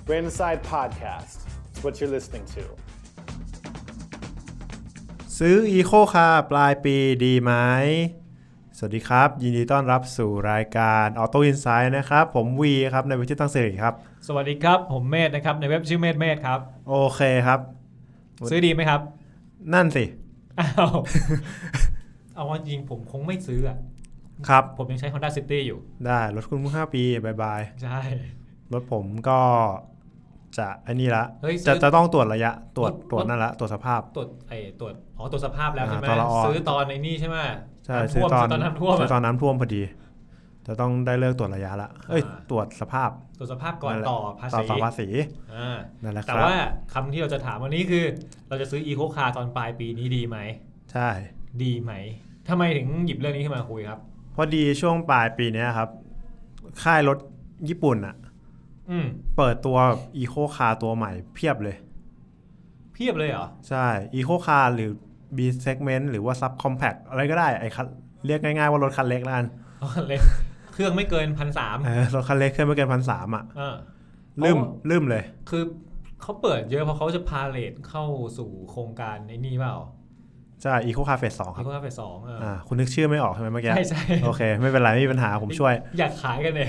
Brain Inside Podcast. It's what you're listening to. ซื้อ Eco Car ปลายปีดีไหมสวัสดีครับยินดีต้อนรับสู่รายการ Auto Insight นะครับผมวีครับในเว็บชื่อตั้งเสรีครับสวัสดีครับผมเมธนะครับในเว็บชื่อเมธครับโอเคครับซื้อดีไหมครับนั่นสิเอาจริงผมคงไม่ซื้ออ่ะครับผมยังใช้ Honda City อยู่ได้รถคุณเพิ่ง5 ปีบายใช่รถผมก็จะอันนี้ละจะต้องตรวจระยะตรวจนั่นละตรวจสภาพตรวจสภาพแล้วใช่ไหมซื้อตอนในนี่ใช่ไหมใช่ซื้อตอนน้ำท่วมพอดีจะต้องได้เลิกตรวจระยะละตรวจสภาพก่อนต่อภาษีนั่นแหละครับแต่ว่าคำที่เราจะถามวันนี้คือเราจะซื้อ Eco Car ตอนปลายปีนี้ดีไหมใช่ดีไหมทำไมถึงหยิบเรื่องนี้ขึ้นมาคุยครับพอดีช่วงปลายปีนี้ครับค่ายรถญี่ปุ่นอ่ะเปิดตัว Eco Car ตัวใหม่เพียบเลยเหรอใช่ Eco Car หรือ B segment หรือว่า Sub Compact อะไรก็ได้เรียกง่ายๆว่ารถคันเล็กแล้วกันเล็กเครื่องไม่เกิน 1,300 รถคันเล็กเครื่องไม่เกิน 1,300 อ่ะลืมเลยคือเขาเปิดเยอะเพราะเขาจะพาเลทเข้าสู่โครงการไอ้นี่เปล่าใช่ Eco Car Phase 2ครับ Eco Car Phase 2 คุณนึกชื่อไม่ออกใช่ไหมเมื่อกี้ใช่โอเคไม่เป็นไรไม่มีปัญหาผมช่วยอยากขายกันเลย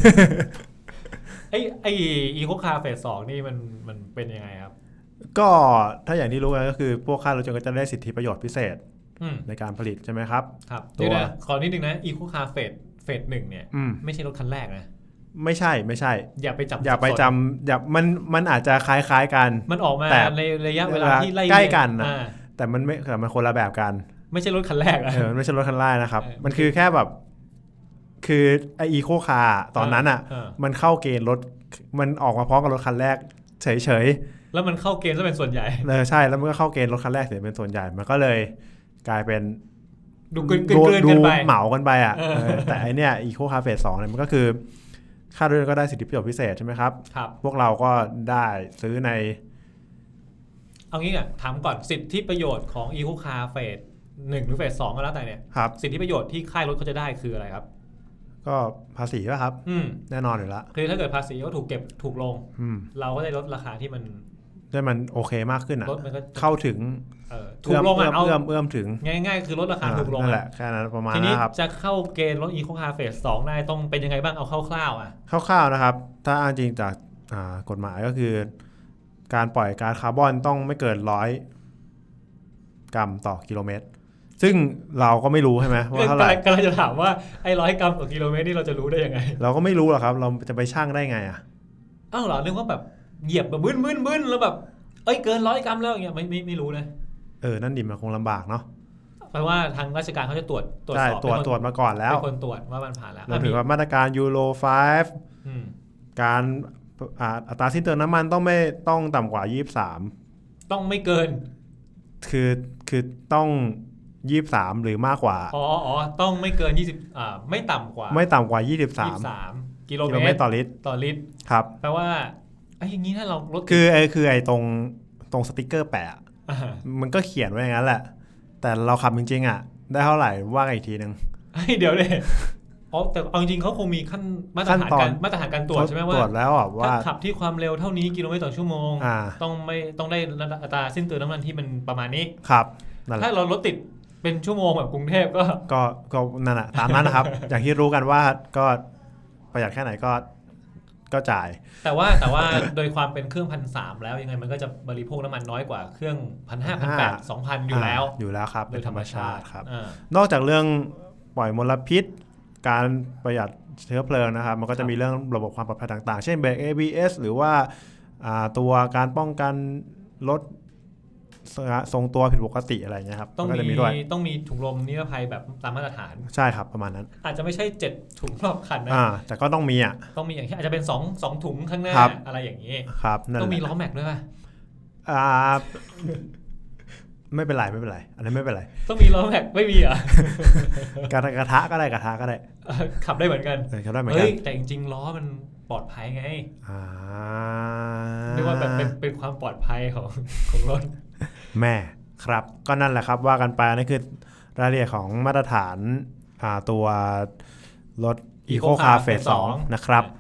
ไอ้ Eco Car Phase 2นี่มันเป็นยังไงครับก็ถ้าอย่างที่รู้กันก็คือพวกค่ายรถยนต์ก็จะได้สิทธิประโยชน์พิเศษในการผลิตใช่ไหมครับเดี๋ยวนะขอนิดนึงนะ Eco Car Phase 1เนี่ยไม่ใช่รถคันแรกนะไม่ใช่อย่าไปจำมันอาจจะคล้ายๆกันมันออกมาในระยะเวลาที่ใกล้กันนะแต่มันคนละแบบกันไม่ใช่รถคันแรกมันไม่ใช่รถคันแรกนะครับมันคือแค่แบบคือไอ้ Eco Car ตอนนั้นอ่ะมันเข้าเกณฑ์รถมันออกมาพร้อมกับรถคันแรกเฉยๆแล้วมันเข้าเกณฑ์ซะเป็นส่วนใหญ่ใช่แล้วมันก็เข้าเกณฑ์รถคันแรกเสียเป็นส่วนใหญ่มันก็เลยกลายเป็นดูเกินกันไปเหมากันไปอ่ะแต่ไอเนี้ย Eco Car Phase 2เนี่ยมันก็คือค่ารถก็ได้สิทธิประโยชน์พิเศษใช่ไหมครับพวกเราก็ได้ซื้อในเอางี้อ่ะถามก่อนสิทธิประโยชน์ของ Eco Car Phase 1หรือ Phase 2ก็แล้วแต่เนี่ยสิทธิประโยชน์ที่ค่ายรถเขาจะได้คืออะไรครับก็ภาษีป่ะครับแน่นอนอยู่แล้วคือถ้าเกิดภาษีก็ถูกเก็บถูกลงเราก็ได้ลดราคาที่มันโอเคมากขึ้นอ่ะรถมันก็เข้าถึงถูกลงอ่ะเอาเอื้อมถึงง่ายๆคือลดราคาถูกลงนั่นแหละแค่นั้นประมาณนั้นครับจะเข้าเกณฑ์รถ Eco Car Phase 2ได้ต้องเป็นยังไงบ้างเอาคร่าวๆอ่ะคร่าวๆนะครับถ้าอ้างจริงจากกฎหมายก็คือการปล่อยก๊าซคาร์บอนต้องไม่เกิน100 กรัมต่อกิโลเมตรซึ่งเราก็ไม่รู้ใช่ไหมว่าเท่าไหร่กำลังจะถามว่าไอ้100 กรัมต่อกิโลเมตรนี่เราจะรู้ได้ยังไงเราก็ไม่รู้หรอกครับเราจะไปชั่งได้ไงอ่ะอ้าวเหรอนึกว่าแบบเหยียบแบบบึ้นแล้วแบบเกิน100 กรัมแล้วอย่างเงี้ยไม่รู้นะนั่นดิมันคงลำบากเนาะแปลว่าทางราชการเขาจะตรวจสอบตรวจมาก่อนแล้วเป็นคนตรวจว่ามันผ่านแล้วรวมถึงว่ามาตรการยูโร5การอัตราสิ้นเปลืองน้ำมันต้องไม่ต้องต่ำกว่า23 ต้องไม่เกินคือต้อง23หรือมากกว่าต้องไม่เกิน20ไม่ต่ำกว่า23กิโลเมตรต่อลิตรครับแปลว่าอย่างนี้ถ้าเราลดคือไอ้ตรงสติ๊กเกอร์แปะมันก็เขียนไว้อย่างนั้นแหละแต่เราขับจริงๆอ่ะได้เท่าไหร่ว่าอีกทีนึงเดี๋ยวเลยแต่เอาจริงเขาคงมีขั้นมาตรฐานการตรวจใช่ไหมว่าตรวจแล้วว่าขับที่ความเร็วเท่านี้กิโลเมตรต่อชั่วโมงต้องได้อัตราสิ้นเปลืองน้ำมันที่มันประมาณนี้ครับถ้าเรารถติดเป็นชั่วโมงแบบกรุงเทพก็นั่นแหละตามนั้นนะครับ อย่างที่รู้กันว่าก็ประหยัดแค่ไหนก็จ่ายแต่ว่าโดยความเป็นเครื่อง 1,300 แล้วยังไงมันก็จะบริโภคน้ำมันน้อยกว่าเครื่อง 1,500 1,800 2,000 อยู่แล้วครับโดยธรรมชาติครับนอกจากเรื่องปล่อยมลพิษการประหยัดเชื้อเพลิงนะครับมันก็จะมีเรื่องระบบความปลอดภัยต่างๆเช่นเบรก ABS หรือว่าตัวการป้องกันรถทรงตัวผิดปกติอะไรเงี้ยครับต้องมีถุงลมนิรภัยแบบตามมาตรฐานใช่ครับประมาณนั้นอาจจะไม่ใช่7ถุงรอบคันนะแต่ก็ต้องมีต้องมีอย่างที่อาจจะเป็น2ถุงข้างหน้าอะไรอย่างนี้ครับต้องมีล้อแม็กด้วยป่ะไม่เป็นไรอันนี้ไม่เป็นไรต้องมีล้อแม็กไม่มีเหรอกระทะก็ได้ขับได้เหมือนกันขับได้เหมือนกันแต่จริงๆล้อมันปลอดภัยไงเรียกว่าแบบเป็นความปลอดภัยของรถแม่ครับก็นั่นแหละครับว่ากันไปนั่นคือรายละเอียดของมาตรฐานตัวรถ Eco Car Phase 2นะครับ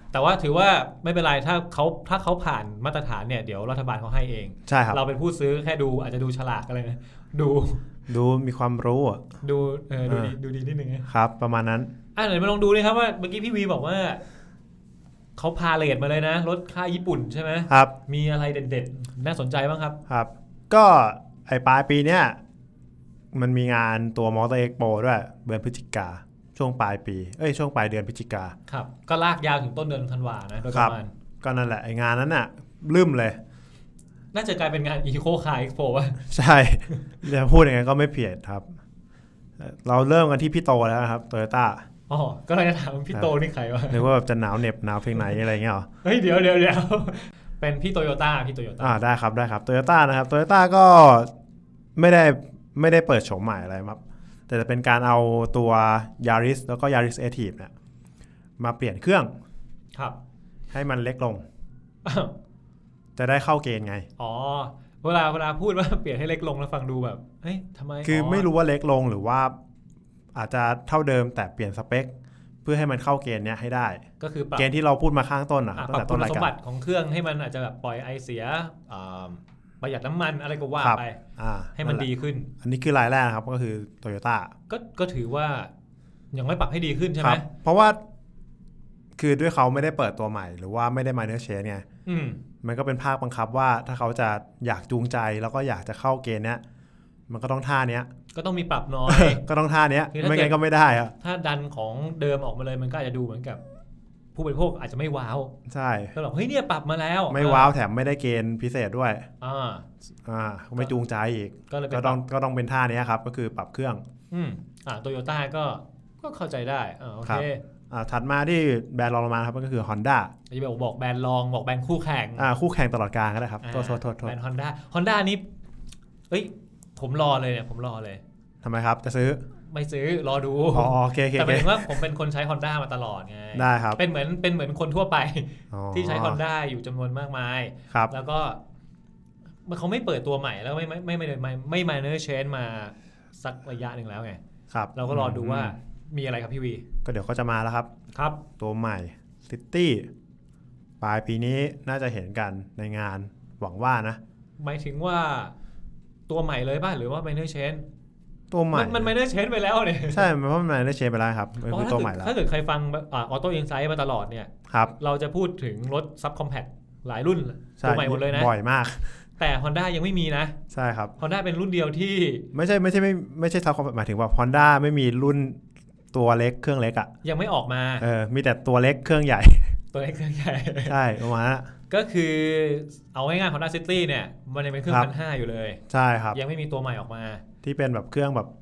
แต่ว่าถือว่าไม่เป็นไรถ้าเขาผ่านมาตรฐานเนี่ยเดี๋ยวรัฐบาลเขาให้เองใช่ครับเราเป็นผู้ซื้อแค่ดูอาจจะดูฉลากอะไรนะดูมีความรู้ดูดีนิดนึงครับประมาณนั้นเดี๋ยวมาลองดูเลยครับว่าเมื่อกี้พี่วีบอกว่าเขาพาเรทมาเลยนะรถค่ายญี่ปุ่นใช่ไหมครับมีอะไรเด็ดๆน่าสนใจบ้างครับครับก็ไอปลายปีเนี้ยมันมีงานตัว Motor Expo ด้วยเดือนพฤศจิกาช่วงปลายปีช่วงปลายเดือนพฤศจิกาครับก็ลากยาวถึงต้นเดือนธันวานะโดยประมาณก็นั่นแหละไองานนั้นน่ะลืมเลยน่าจะกลายเป็นงาน Eco Car Expo ป่ะใช่จะพูดอย่างนั้นก็ไม่ผิดครับเราเริ่มกันที่พี่โตแล้วครับ Toyota ก็เลยจะถามพี่โตนี่ใครวะนึกว่าแบบจะหนาวเหน็บหนาวเพียงไหนอะไรเงี้ยหรอเฮ้ยเดี๋ยวเป็นพี่โตโยต้าได้ครับโตโยต้านะครับโตโยต้าก็ไม่ได้เปิดโฉมใหม่อะไรครับแต่จะเป็นการเอาตัว Yaris แล้วก็ Yaris Active เนี่ยมาเปลี่ยนเครื่องครับให้มันเล็กลง จะได้เข้าเกณฑ์ไงเวลาพูดว่าเปลี่ยนให้เล็กลงแล้วฟังดูแบบเฮ้ยทำไมคือไม่รู้ว่าเล็กลงหรือว่าอาจจะเท่าเดิมแต่เปลี่ยนสเปคเพื่อให้มันเข้าเกณฑ์เนี้ยให้ได้ก็คือเกณฑ์ที่เราพูดมาข้างต้นตั้งแต่ต้นรายการปรับคุณสมบัติของเครื่องให้มันอาจจะแบบปล่อยไอเสียประหยัดน้ำมันอะไรก็ว่าไปให้มันดีขึ้นอันนี้คือรายแรกครับก็คือ Toyota ก็ถือว่ายังไม่ปรับให้ดีขึ้นใช่ไหมเพราะว่าคือด้วยเขาไม่ได้เปิดตัวใหม่หรือว่าไม่ได้ minor change ไงมันก็เป็นภาคบังคับว่าถ้าเขาจะอยากจูงใจแล้วก็อยากจะเข้าเกณฑ์เนี้ยมันก็ต้องท่าเนี้ยก็ต้องมีปรับน้อยก็ต้องท่าเนี้ยไม่งั้นก็ไม่ได้อะถ้าดันของเดิมออกมาเลยมันก็อาจจะดูเหมือนกับผู้บริโภคอาจจะไม่ว้าวใช่ก็แบบเฮ้ยเนี่ยปรับมาแล้วไม่ว้าวแถมไม่ได้เกณฑ์พิเศษด้วยไม่จูงใจอีกก็ต้องเป็นท่านี้ครับก็คือปรับเครื่องโตโยต้าก็เข้าใจได้โอเคถัดมาที่แบรนด์รองลงมาครับก็คือ Honda จะบอกแบรนด์รองบอกแบรนด์คู่แข่งคู่แข่งตลอดกาลก็ได้ครับโทษแบรนด์ Honda นี้ผมรอเลยทำไมครับจะซื้อไม่ซื้อรอดูโอเคแต่หมายถึงว่าผมเป็นคนใช้ Honda มาตลอดไงได้ครับเป็นเหมือนคนทั่วไปที่ใช้ Honda อยู่จำนวนมากมายแล้วก็เขาไม่เปิดตัวใหม่แล้วไม่ minor change มาสักระยะหนึ่งแล้วไงเราก็รอดูว่ามีอะไรครับพี่วีก็เดี๋ยวก็จะมาแล้วครับตัวใหม่ City ปลายปีนี้น่าจะเห็นกันในงานหวังว่านะหมายถึงว่าตัวใหม่เลยป่ะหรือว่า minor change ตัวใหม่มัน minor change ไปแล้วเนี่ยใช่เพราะมัน minor change ไปแล้วครับมันคือตัวใหม่แล้วถ้าเกิดใครฟังAuto Insight มาตลอดเนี่ยเราจะพูดถึงรถ subcompact หลายรุ่นตัวใหม่หมดเลยนะบ่อยมากแต่ Honda ยังไม่มีนะใช่ครับ Honda เป็นรุ่นเดียวที่ไม่ใช่ subcompact หมายถึงว่า Honda ไม่มีรุ่นตัวเล็กเครื่องเล็กยังไม่ออกมามีแต่ตัวเล็กเครื่องใหญ่ตัวเล็กเครื่องใหญ่ใช่ประมาณนั้นก็คือเอาง่ายๆ Honda City เนี่ยมันยังเป็นเครื่อง 1,500 อยู่เลยใช่ครับยังไม่มีตัวใหม่ออกมาที่เป็นแบบเครื่องแบบ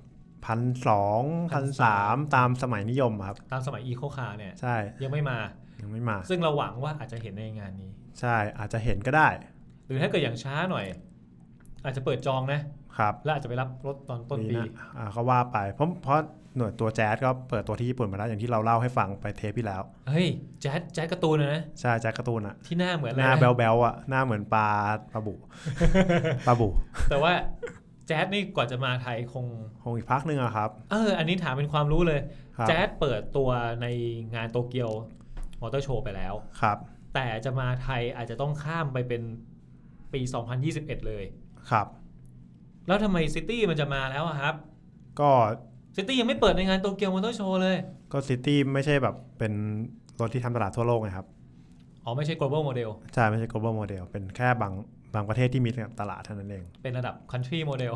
1,200 1,300 ตามสมัยนิยมครับตามสมัย Eco Car เนี่ยใช่ยังไม่มาซึ่งเราหวังว่าอาจจะเห็นในงานนี้ใช่อาจจะเห็นก็ได้หรือถ้าเกิดอย่างช้าหน่อยอาจจะเปิดจองนะครับแล้วอาจจะไปรับรถตอนต้นปีเขาว่าไปเพราะหน่วยตัวแจ๊สก็เปิดตัวที่ญี่ปุ่นมาแล้วอย่างที่เราเล่าให้ฟังไปเทปที่แล้วเฮ้ยแจ๊สการ์ตูนนะใช่แจ๊สการ์ตูนที่หน้าเหมือนหน้าแบ๊วๆหน้าเหมือนปลาบุแต่ว่าแจ๊สนี่กว่าจะมาไทยคงอีกพักนึงครับอันนี้ถามเป็นความรู้เลยแจ๊สเปิดตัวในงานโตเกียวมอเตอร์โชว์ไปแล้วครับแต่จะมาไทยอาจจะต้องข้ามไปเป็นปี2021เลยครับแล้วทำไมซิตี้มันจะมาแล้วครับก็ซิตี้ยังไม่เปิดในงานโตเกียวมอเตอร์โชว์เลยก็ซิตี้ไม่ใช่แบบเป็นรถที่ทำตลาดทั่วโลกไงครับไม่ใช่ global model ใช่ไม่ใช่ global model เป็นแค่บางประเทศที่มีตลาดเท่านั้นเองเป็นระดับ country model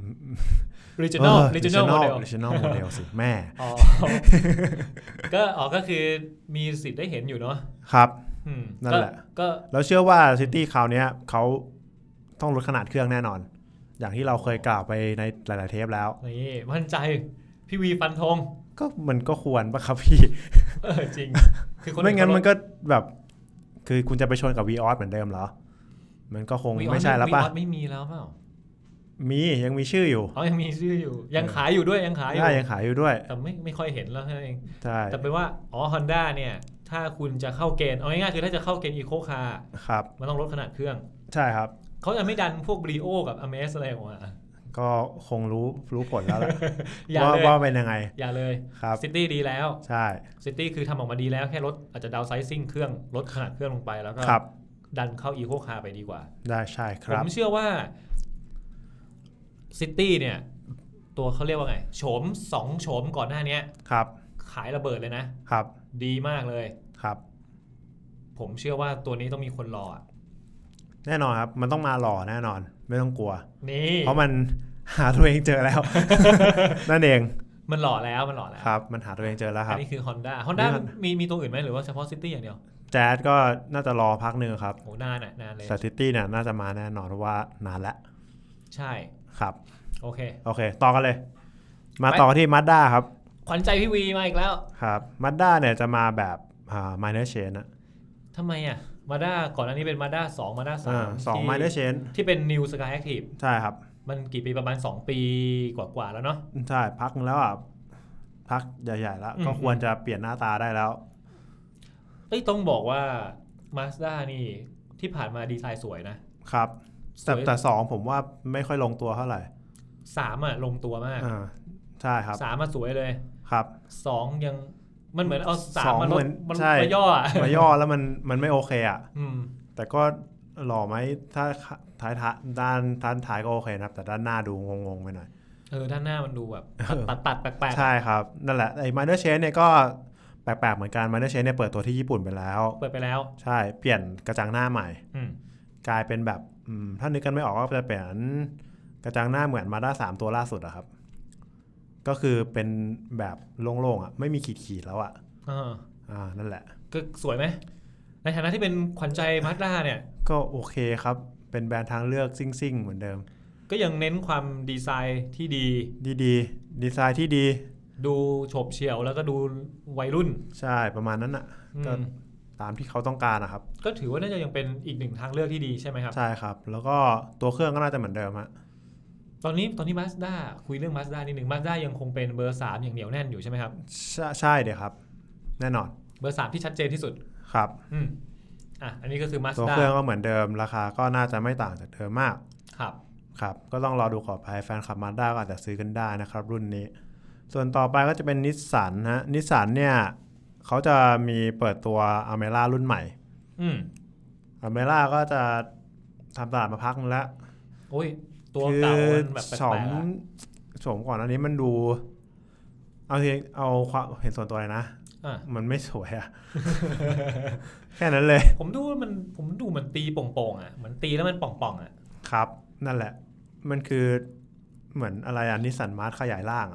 regional model สิแม่ก็คือมีสิทธิ์ได้เห็นอยู่เนาะครับนั่นแหละก็แล้วเชื่อว่าซิตี้คราวนี้เขาต้องลดขนาดเครื่องแน่นอนอย่างที่เราเคยกล่าวไปในหลายๆเทปแล้วนี่มั่นใจพี่วีฟันธงก็มันก็ควรป่ะครับพี่จริงคือไม่งั้นมันก็แบบคือคุณจะไปชนกับ Vios เหมือนเดิมเหรอมันก็คงไม่ใช่แล้วป่ะ Vios ไม่มีแล้วเปล่ายังมีชื่ออยู่ยังมีชื่ออยู่ยังขายอยู่ด้วยยังขายอยู่ด้วยแต่ไม่ค่อยเห็นแล้วนั่นเองใช่แต่เป็นว่าHonda เนี่ยถ้าคุณจะเข้าเกณฑ์เอาง่ายๆคือถ้าจะเข้าเกณฑ์ Eco Car ครับมันต้องลดขนาดเครื่องใช่ครับเขาจะไม่ดันพวก Brio กับ Amaze อะไรออกมาก็คงรู้ผลแล้วแหละว่าเป็นยังไงอย่าเลยครับ City ดีแล้วใช่ City คือทำออกมาดีแล้วแค่ลดอาจจะดาวไซซิ่งเครื่องลดขนาดเครื่องลงไปแล้วก็ดันเข้า Eco Car ไปดีกว่าได้ใช่ครับผมเชื่อว่า City เนี่ยตัวเขาเรียกว่าไงโฉม2โฉมก่อนหน้านี้ครับขายระเบิดเลยนะครับดีมากเลยครับผมเชื่อว่าตัวนี้ต้องมีคนรอแน่นอนครับมันต้องมาหล่อแน่นอนไม่ต้องกลัวนี่เพราะมันหาตัวเองเจอแล้ว นั่นเองมันหล่อแล้วครับมันหาตัวเองเจอแล้วครับอันนี้คือ Honda มีตัวอื่นไหมหรือว่าเฉพาะ City อย่างเดียวแจ๊สก็น่าจะรอพักนึงครับโอ้นานเลยแต่ City เนี่ยน่าจะมาแน่นอนเพราะว่านานแล้วใช่ครับโอเคต่อกันเลยมาต่อที่ Mazda ครับขวัญใจพี่วีมาอีกแล้วครับ Mazda เนี่ยจะมาแบบminor change นะทำไมMazda ก่อนอันนี้เป็น Mazda 2 Mazda 3 minor change ที่เป็น New Sky Active ใช่ครับมันกี่ปีประมาณ2ปีกว่าแล้วเนาะใช่พักแล้วพักใหญ่ๆแล้วก็ควรจะเปลี่ยนหน้าตาได้แล้วต้องบอกว่า Mazda นี่ที่ผ่านมาดีไซน์สวยนะครับแต่2ผมว่าไม่ค่อยลงตัวเท่าไหร่ 3ลงตัวมากใช่ครับ 3สวยเลยครับ 2ยังมันเหมือนเอา3มันมาย่อแล้วมันไม่โอเคแต่ก็หล่อไหมถ้าท้ายด้านท้ายก็โอเคนะครับแต่ด้านหน้าดูงงๆไปหน่อยด้านหน้ามันดูแบบตัดแปลกๆใช่ครับนั่นแหละไอ้ Minor Change เนี่ยก็แปลกๆเหมือนกัน Minor Change เนี่ยเปิดตัวที่ญี่ปุ่นไปแล้วใช่เปลี่ยนกระจังหน้าใหม่กลายเป็นแบบถ้านึกกันไม่ออกก็จะเป็นกระจังหน้าเหมือน Mazda 3ตัวล่าสุดอะครับก็คือเป็นแบบโล่งๆไม่มีขีดๆแล้วนั่นแหละก็สวยไหมในฐานะที่เป็นขวัญใจ Mazda เนี่ยก็โอเคครับเป็นแบรนด์ทางเลือกซิ่งๆเหมือนเดิมก็ยังเน้นความดีไซน์ที่ดีดีไซน์ที่ดีดูโฉบเฉี่ยวแล้วก็ดูวัยรุ่นใช่ประมาณนั้นก็ตามที่เขาต้องการนะครับก็ถือว่าน่าจะยังเป็นอีกหนึ่งทางเลือกที่ดีใช่ไหมครับใช่ครับแล้วก็ตัวเครื่องก็น่าจะเหมือนเดิมตอนนี้ Mazda คุยเรื่อง Mazda นิดนึง Mazda ยังคงเป็นเบอร์3อย่างเหนียวแน่นอยู่ใช่ไหมครับใช่เดี๋ยวครับแน่นอนเบอร์3ที่ชัดเจนที่สุดครับอันนี้ก็คือ Mazda ตัวเครื่องก็เหมือนเดิมราคาก็น่าจะไม่ต่างจากเดิมมากครับก็ต้องรอดูขอไปแฟนคลับ Mazda ก็อาจจะซื้อกันได้นะครับรุ่นนี้ส่วนต่อไปก็จะเป็น Nissan Nissan เนี่ยเขาจะมีเปิดตัว Almera รุ่นใหม่Almera ก็จะทำตลาดมาพักนึงแล้วโอ้ยตัวเก่ามันแบบแปลกๆโฉมก่อนอันนี้มันดูเอาความเห็นส่วนตัวเลยนะมันไม่สวยแค่นั้นเลยผมดูมันตีโป่งๆเหมือนตีแล้วมันป่องๆครับนั่นแหละมันคือเหมือนอะไรNissan March ขยายร่าง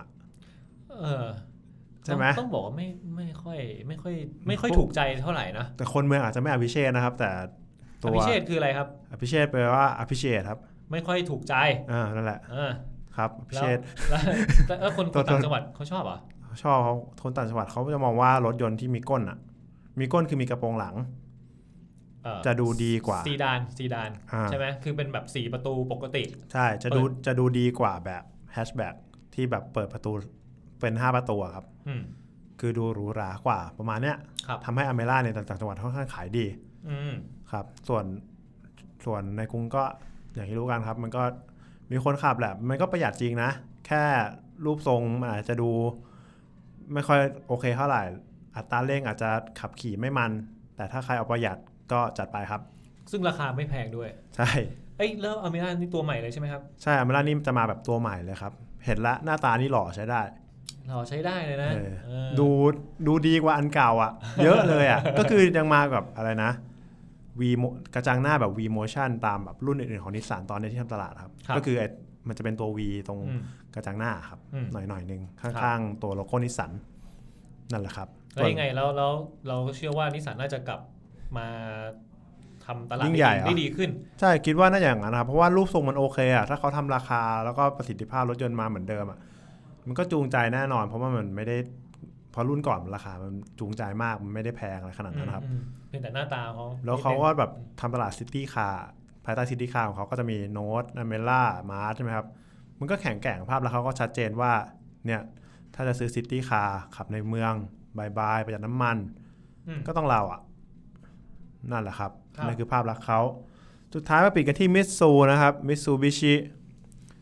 ใช่ไหมต้องบอกว่าไม่ค่อยถูกใจเท่าไหร่นะแต่คนเมืองอาจจะไม่อภิเชษนะครับแต่ตัวอภิเชษคืออะไรครับอภิเชษแปลว่าอภิเชษครับไม่ค่อยถูกใจนั่นแหละครับอภิเชษแล้วคนต่างจังหวัดเขาชอบชอบเขาคนต่างจังหวัดเขาจะมองว่ารถยนต์ที่มีก้นมีก้นคือมีกระโปรงหลังจะดูดีกว่าซีดานใช่ไหมคือเป็นแบบ4ประตูปกติใช่จะดูดีกว่าแบบแฮชแบ็กที่แบบเปิดประตูเป็น5ประตูครับคือดูหรูหรากว่าประมาณเนี้ยทำให้อเมร่าในต่างจังหวัดค่อนข้างขายดีครับส่วนในกรุงก็อย่างที่รู้กันครับมันก็มีคนขับแหละมันก็ประหยัดจริงนะแค่รูปทรงมันอาจจะดูไม่ค่อยโอเคเท่าไหร่อัตราเร่งอาจจะขับขี่ไม่มันแต่ถ้าใครเอาประหยัดก็จัดไปครับซึ่งราคาไม่แพงด้วยใช่แล้วอเมร่านี่ตัวใหม่เลยใช่ไหมครับใช่อเมร่านี่จะมาแบบตัวใหม่เลยครับเห็นละหน้าตานี่หล่อใช้ได้เลยนะดูดีกว่าอันเก่าเยอะเลยก็คือยังมากับอะไรนะกระจังหน้าแบบ V Motion ตามแบบรุ่นอื่นๆของ Nissan ตอนนี้ที่ทำตลาดครับก็คือมันจะเป็นตัว V ตรงกระจังหน้าครับหน่อยนึงข้างๆตัวโลโก้ Nissan นั่นแหละครับแล้วยังไงแล้วเราเชื่อว่า Nissan น่าจะกลับมาทำตลาดได้ดีขึ้นใช่คิดว่าน่าจะอย่างนั้นครับเพราะว่ารูปทรงมันโอเคถ้าเขาทำราคาแล้วก็ประสิทธิภาพรถยนต์มาเหมือนเดิมมันก็จูงใจแน่นอนเพราะว่ามันไม่ได้เพราะรุ่นก่อนราคามันจูงใจมากมันไม่ได้แพงอะไรขนาดนั้นครับเพียงแต่หน้าตาเขาแล้วเขาก็แบบทำตลาดซิตี้คาร์ภายใต้ซิตี้คาร์ของเขาก็จะมีโน้ตอเมร่ามาร์ชใช่ไหมครับมันก็แข็งแกร่งภาพแล้วเขาก็ชัดเจนว่าเนี่ยถ้าจะซื้อซิตี้คาร์ขับในเมืองบายประหยัดน้ำมันก็ต้องเรานั่นแหละครับนั่นคือภาพลักษณ์เขาสุดท้ายมาปิดกันที่มิตซูนะครับมิตซูบิชิ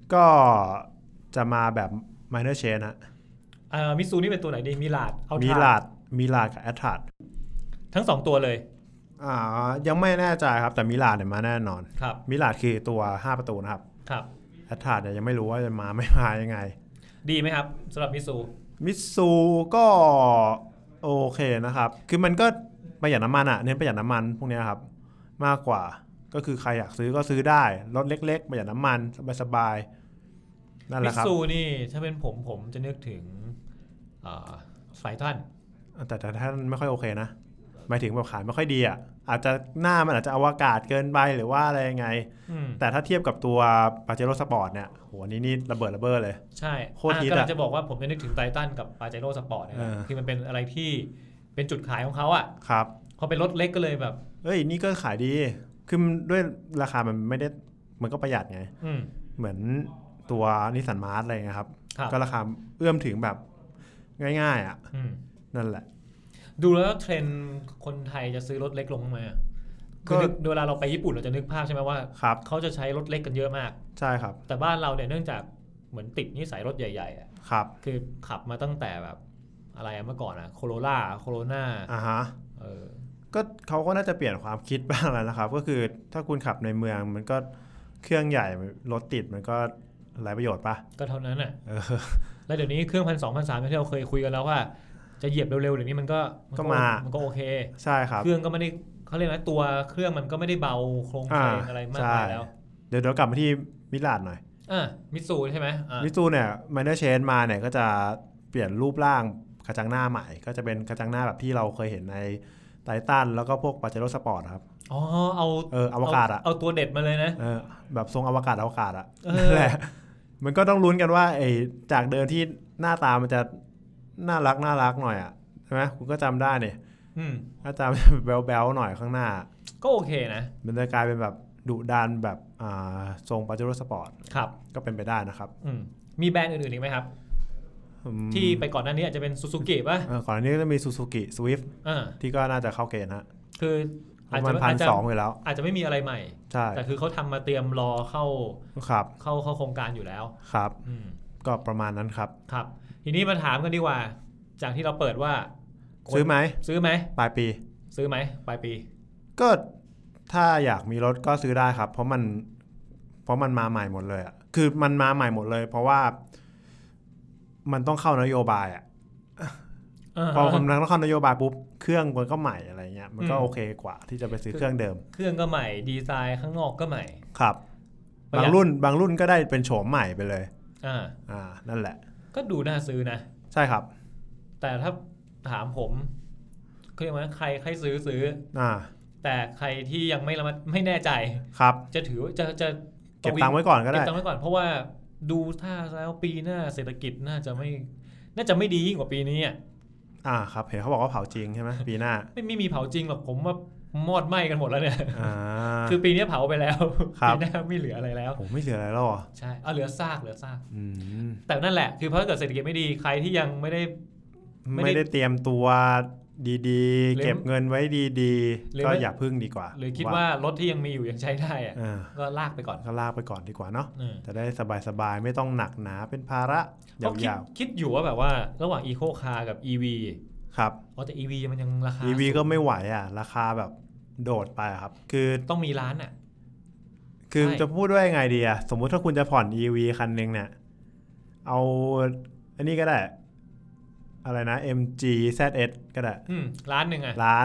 ก็จะมาแบบ minor change นะมิตซูนี่เป็นตัวไหนดีมิลาดกับแอตทาร์ดทั้ง2ตัวเลยยังไม่แน่ใจครับแต่มิลาดเนี่ยมาแน่นอนครับมิลาดคือตัว5ประตูนะครับครับแอตทาร์ดเนี่ยยังไม่รู้ว่าจะมาไม่มายังไงดีไหมครับสำหรับมิตซูก็โอเคนะครับคือมันก็ประหยัดน้ำมันเน้นประหยัดน้ำมันพวกนี้ครับมากกว่าก็คือใครอยากซื้อก็ซื้อได้รถเล็กๆประหยัดน้ำมันสบายๆนั่นแหละครับมิตซูนี่ถ้าเป็นผมจะนึกถึงไฟทันแต่ท่านไม่ค่อยโอเคนะหมายถึงแบบขายไม่ค่อยดีอาจจะหน้ามันอาจจะอวกาศเกินไปหรือว่าอะไรยังไงแต่ถ้าเทียบกับตัวปาเจโร่สปอร์ตเนี่ยโหนี่ระเบิดเลยใช่โคตรฮิตกำลังจะบอกว่าผมจะนึกถึงไททันกับปาเจโร่สปอร์ตคือมันเป็นอะไรที่เป็นจุดขายของเขาครับพอเป็นรถเล็กก็เลยแบบนี่ก็ขายดีคือด้วยราคามันไม่ได้มันก็ประหยัดไงเหมือนตัวนิสสันมาร์ทอะไรเงี้ยครับก็ราคาเอื้อมถึงแบบง่ายนั่นแหละดูแล้วเทรนด์คนไทยจะซื้อรถเล็กลงไหมคือเวลาเราไปญี่ปุ่นเราจะนึกภาพใช่ไหมว่าเขาจะใช้รถเล็กกันเยอะมากใช่ครับแต่บ้านเราเนี่ยเนื่องจากเหมือนติดนิสัยรถใหญ่ๆครับคือขับมาตั้งแต่แบบอะไรเมื่อก่อนโคโรนาก็เขาก็น่าจะเปลี่ยนความคิดบ้างแล้วนะครับก็คือถ้าคุณขับในเมืองมันก็เครื่องใหญ่รถติดมันก็หลายประโยชน์ป่ะก็เท่านั้นแล้วเดี๋ยวนี้เครื่อง1,200 1,300ที่เราเคยคุยกันแล้วว่าจะเหยียบเร็วๆเดี๋ยวนี้มันก็โอเคใช่ครับเครื่องก็ไม่ได้เขาเรียกว่าตัวเครื่องมันก็ไม่ได้เบาโครงเพลงอะไรมากมายแล้วเดี๋ยวกลับมาที่มิลาดหน่อยมิตซูใช่ไหมมิตซูเนี่ยไมเนอร์เชนมาเนี่ยก็จะเปลี่ยนรูปร่างกระจังหน้าใหม่ก็จะเป็นกระจังหน้าแบบที่เราเคยเห็นในไททันแล้วก็พวกปาเจโร่สปอร์ตครับเอาอวกาศเอาตัวเด็ดมาเลยนะแบบทรงอวกาศนั่นแหละมันก็ต้องลุ้นกันว่าจากเดิมที่หน้าตามันจะน่ารักหน่อยใช่ไหมคุณก็จำได้เนี่ยถ้าจำแบ๊วๆหน่อยข้างหน้าก็โอเคนะมันจะกลายเป็นแบบดุดันแบบทรงปาเจโร่สปอร์ตครับก็เป็นไปได้นะครับมีแบรนด์อื่นๆอีกไหมครับที่ไปก่อนหน้านี้อาจจะเป็นซูซูกิป่ะก่อนหน้านี้ก็มีซูซูกิสวิฟต์ที่ก็น่าจะเข้าเกณฑ์ฮะคืออาจจะ1,200อยู่แล้วอาจจะไม่มีอะไรใหม่ใช่แต่คือเขาทำมาเตรียมรอเข้าโครงการอยู่แล้วครับก็ประมาณนั้นครับครับทีนี้มาถามกันดีกว่าจากที่เราเปิดว่าซื้อไหมปลายปีซื้อไหมปลายปีก็ถ้าอยากมีรถก็ซื้อได้ครับเพราะมันมาใหม่หมดเลยคือมันมาใหม่หมดเลยเพราะว่ามันต้องเข้านโยบายพอคนนั้นต้องเข้านโยบายปุ๊บเครื่องมันก็ใหม่อะไรเงี้ยมันก็โอเคกว่าที่จะไปซื้อเครื่องเดิมเครื่องก็ใหม่ดีไซน์ข้างนอกก็ใหม่ครับบางรุ่นก็ได้เป็นโฉมใหม่ไปเลยนั่นแหละก็ดูน่าซื้อนะใช่ครับแต่ถ้าถามผมเรียกว่าใครซื้อแต่ใครที่ยังไม่แน่ใจครับจะถือจะเก็บตังค์ไว้ก่อนก็ได้เก็บตังค์ไว้ก่อนเพราะว่าดูท่าแล้วปีหน้าเศรษฐกิจน่าจะไม่ดียิ่งกว่าปีนี้ครับเห็นเขาบอกว่าเผาจริงใช่ไหมปีหน้าไม่มีเผาจริงหรอกผมว่ามอดไหม้กันหมดแล้วเนี่ยคือปีนี้เผาไปแล้วปีหน้าไม่เหลืออะไรแล้วผมไม่เหลืออะไรแล้วใช่เหลือซากแต่นั่นแหละคือเพราะถ้าเกิดเศรษฐกิจไม่ดีใครที่ยังไม่ได้เตรียมตัวดีๆเก็บเงินไว้ดีๆก็อย่าพึ่งดีกว่าหรือคิดว่ารถที่ยังมีอยู่ยังใช้ได้ก็ลากไปก่อนดีกว่าเนาะจะได้สบายๆไม่ต้องหนักหนาเป็นภาระยาวๆคิดอยู่ว่าแบบว่าระหว่าง Eco Car กับ EV ครับแต่ EV มันยังราคา EV ก็ไม่ไหวราคาแบบโดดไปครับคือต้องมีร้านคือจะพูดว่ายังไงดีสมมุติถ้าคุณจะผ่อน EV คันนึงเนี่ยเอาอันนี้ก็ได้อะไรนะ MG ZS ก็ได้ล้านหนึ่ง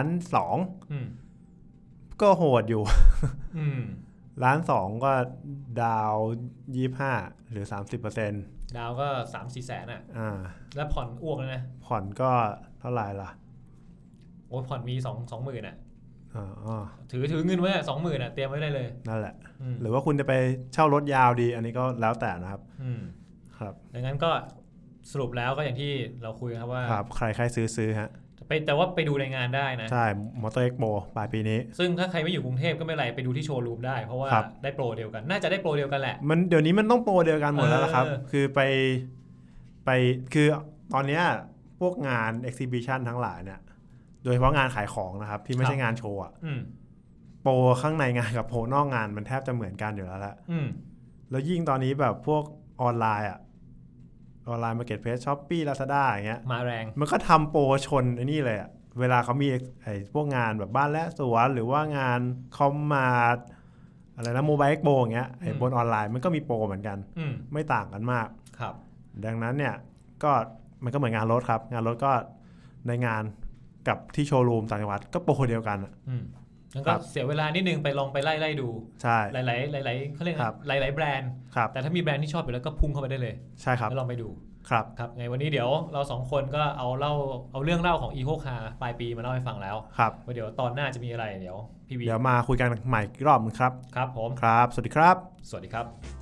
1,200,000ก็โหดอยู่1,200,000ก็ดาว25หรือ 30% ดาวก็ 3-4 แสนแล้วผ่อนอ้วกเลยนะผ่อนก็เท่าไหร่ล่ะโอ้ผ่อนมี 20,000 ถือเงินไว้ 20,000 เตรียมไว้ได้เลยนั่นแหละหรือว่าคุณจะไปเช่ารถยาวดีอันนี้ก็แล้วแต่นะครับครับดังนั้นก็สรุปแล้วก็อย่างที่เราคุยครับว่าครับใครซื้อฮะแต่ว่าไปดูในงานได้นะใช่มอเตอร์เอ็กโปปลายปีนี้ซึ่งถ้าใครไม่อยู่กรุงเทพก็ไม่เป็นไรไปดูที่โชว์รูมได้เพราะว่าได้โปรเดียวกันน่าจะได้โปรเดียวกันแหละมันเดี๋ยวนี้มันต้องโปรเดียวกันหมดแล้วครับคือไปคือตอนนี้พวกงานเอ็กซิบิชันทั้งหลายเนี่ยโดยเฉพาะงานขายของนะครับที่ไม่ใช่งานโชว์โปรข้างในงานกับโปรนอกงานมันแทบจะเหมือนกันอยู่แล้วแหละแล้วยิ่งตอนนี้แบบพวกออนไลน์มาร์เก็ตเพลส Shopee Lazada อย่างเงี้ยมาแรงมันก็ทำโปรชนไอ้นี่เลยเวลาเขามีไอ้พวกงานแบบบ้านและสวนหรือว่างานคอมมาอะไรนะโมบายเอ็กโปอย่างเงี้ยไอ้บนออนไลน์มันก็มีโปรเหมือนกันไม่ต่างกันมากครับดังนั้นเนี่ยก็มันก็เหมือนงานรถครับงานรถก็ในงานกับที่โชว์รูมต่างจังหวัดก็โปรเดียวกันแล้วก็เสียเวลานิดนึงไปลองไปไล่ดูใช่หลายเขาเรียกหลายแบรนด์แต่ถ้ามีแบรนด์ที่ชอบอยู่แล้วก็พุ่งเข้าไปได้เลยใช่ครับแล้วลองไปดูครับไงวันนี้เดี๋ยวเรา2คนก็เอาเรื่องเล่าของ Eco Car ปลายปีมาเล่าให้ฟังแล้วครับเดี๋ยวตอนหน้าจะมีอะไรเดี๋ยวพี่วีเดี๋ยวมาคุยกันใหม่อีกรอบนึงครับครับผมครับสวัสดีครับสวัสดีครับ